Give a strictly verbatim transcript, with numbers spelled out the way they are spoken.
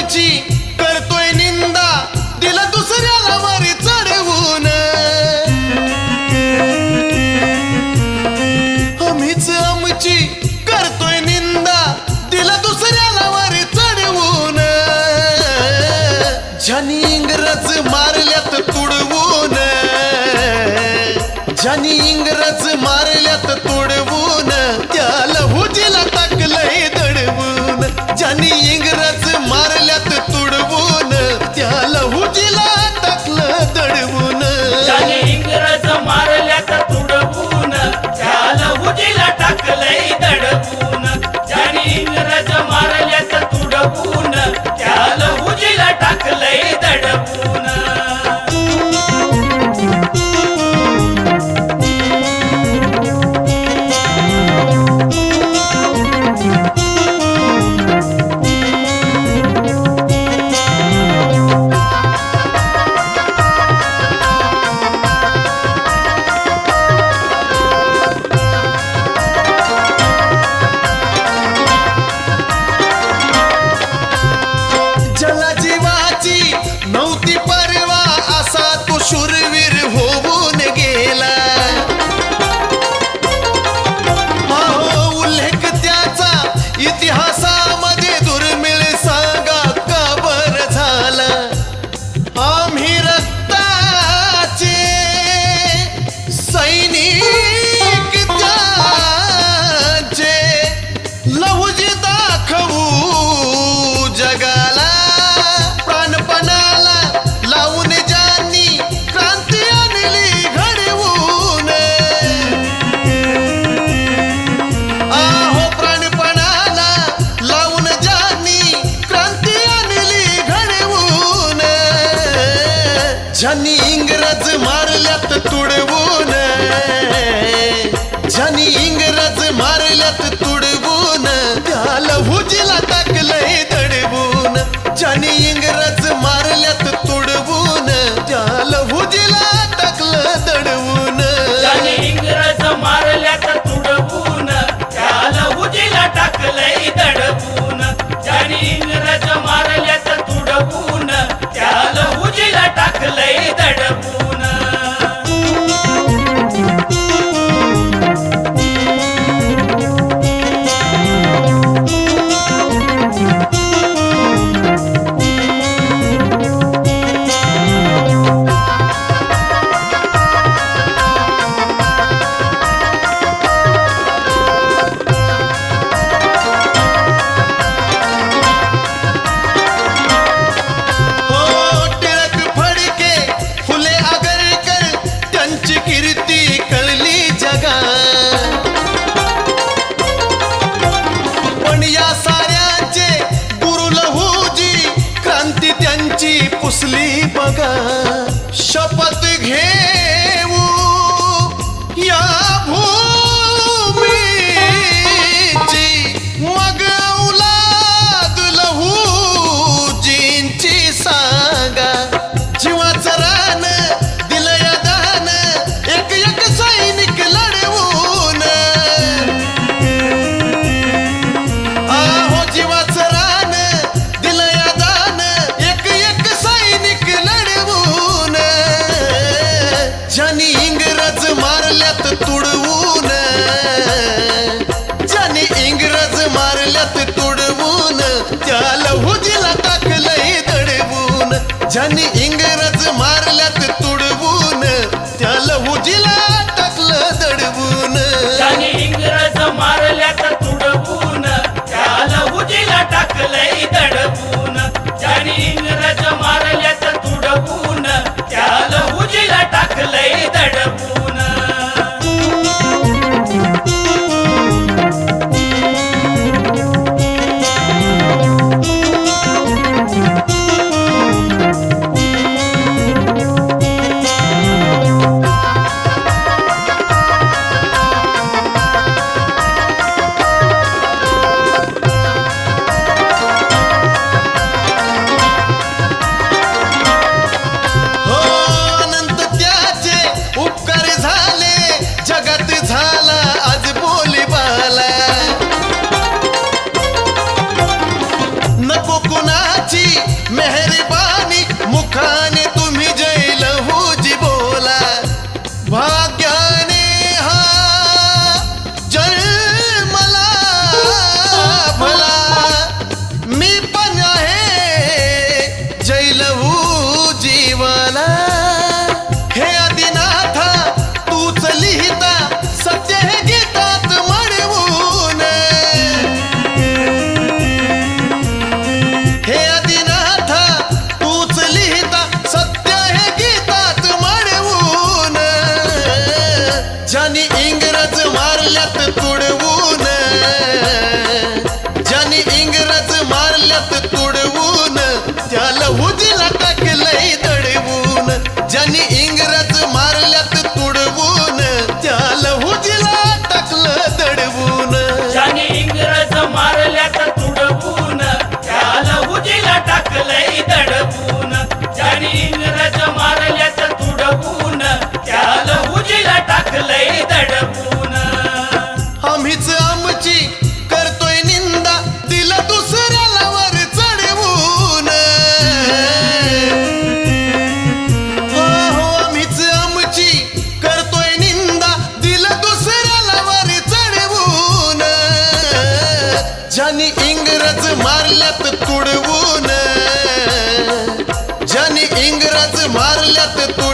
आमची करतोय निंदा दिला दुसऱ्याला वरी चढवून आम्हीच आमची करतोय निंदा दिला दुसऱ्याला वरी चढवून ज्यानी इंग्रज मारल्यात तुडवून ज्यानी इंग्रज मारल्यात तुडवून त्याला हुजीला टाकलंय दडवून ज्यानी इंग्रज मारल्यात तुडवून त्याला हुजीला टाकलं दडवून ज्याने इंग्रज मारल्यात तुडवून त्याला हुजीला टाकलंय दडवून ज्याने इंग्रज मारल्यात तुडवून त्याला हुजीला टाकलंय दडवून ज्याला जीवाची नव्हती परवा असा तो शूरवीर होऊन गेला अहो उल्लेख त्याचा इतिहासामध्ये दुर्मिळ सांगा का बरं झाला आम्ही रक्ताचे सैनिक त्याचे लहुजी दाखवू जगाला प्राणपणाला लावून ज्यांनी क्रांती आणली घडवून आहो प्राणपणाला लावून ज्यांनी क्रांती आणली घडवून ज्यांनी इंग्रज मारल्यात तुडवून ज्यांनी इंग्रज मारल्यात तुडवून त्याला हुजीला टाकलंय दडवून ज्यांनी इंग्रज मारल्यात तुडवून त्याला हुजीला टाकलं दडवून ज्याने इंग्रज मारल्यात तुडवून त्याला हुजीला टाकलंय दडवून ज्याने इंग्रज मारल्यात तुडवून त्याला हुजीला टाकलंय दडवून हो टिळक फडके फुले आगरकर त्यांची कीर्ती कळली जगा पण या साऱ्यांचे गुरु लहुजी क्रांती त्यांची पुसली बघा शपथ घेऊ या भूमीची मग औलाद लहुजींची सांगा जीवाचं रान दिलं या दान एक एक सैनिक लढवून आहो जीवाचं रान दिलं या दान एक एक सैनिक लढवून ज्यांनी इंग्रज मारल्यात तुडवून ज्यांनी इंग्रज मारल्यात तुडवून त्याला हुजीला टाकलंय दडवून ज्यांनी इंग्रज मारल्यात तुडवून त्याला हुजीला टाकलं दडवून ज्याने इंग्रज मारल्यात तुडवून त्याला हुजीला टाकलंय दडवून ज्याने इंग्रज मारल्यात तुडवून त्याला हुजीला टाकलंय दडवून मारल्यात